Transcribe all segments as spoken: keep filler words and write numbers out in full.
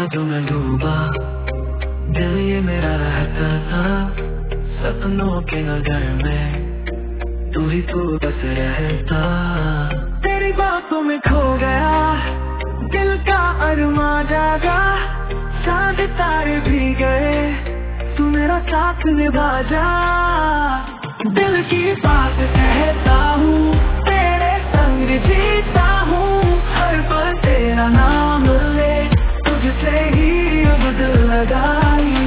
ख्वाबों में डूबा दिल ये मेरा रहता था, सपनों के नगर में तू ही तू बस रहता। तेरी बातों में खो गया दिल का अरमा जागा, चांद तारे भी गए तू मेरा साथ निभा जा। दिल की बात कहता हूँ तेरे संग जीता हूँ, हर पल तेरा नाम ले तुझसे ही अब दिल लगाई।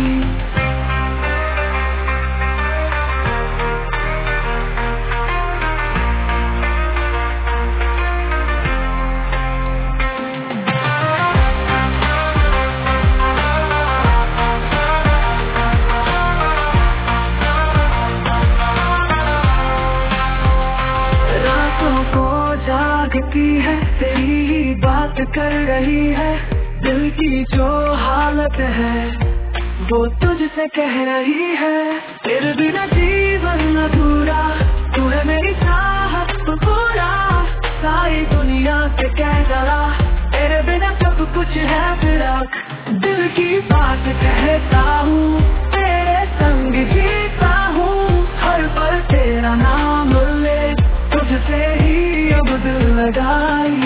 जागती है तेरी ही बात कर रही है, दिल की जो हालत है वो तुझसे कह रही है। तेरे बिना जीवन अधूरा, तू है मेरी चाहत पूरा, सारी दुनिया से कह जरा तेरे बिना सब कुछ है फिराक। दिल की बात कहता हूँ तेरे संग जीता हूँ, हर पल तेरा नाम ले तुझसे ही अब दिल लगाई।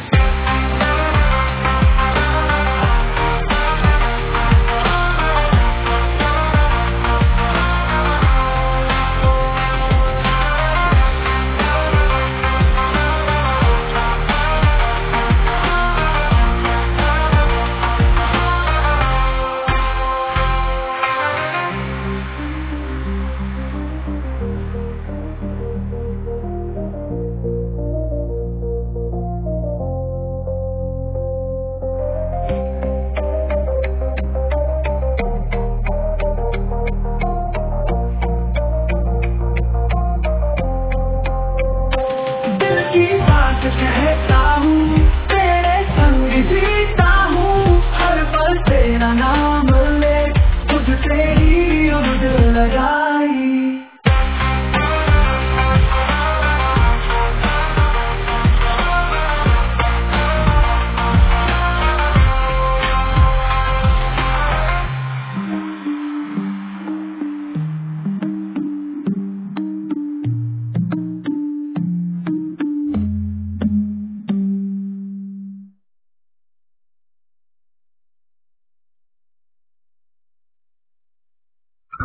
कहता हूँ तेरे संग जीता हूँ, हर पल तेरा नाम ले तुझसे ही अब दिल लगा।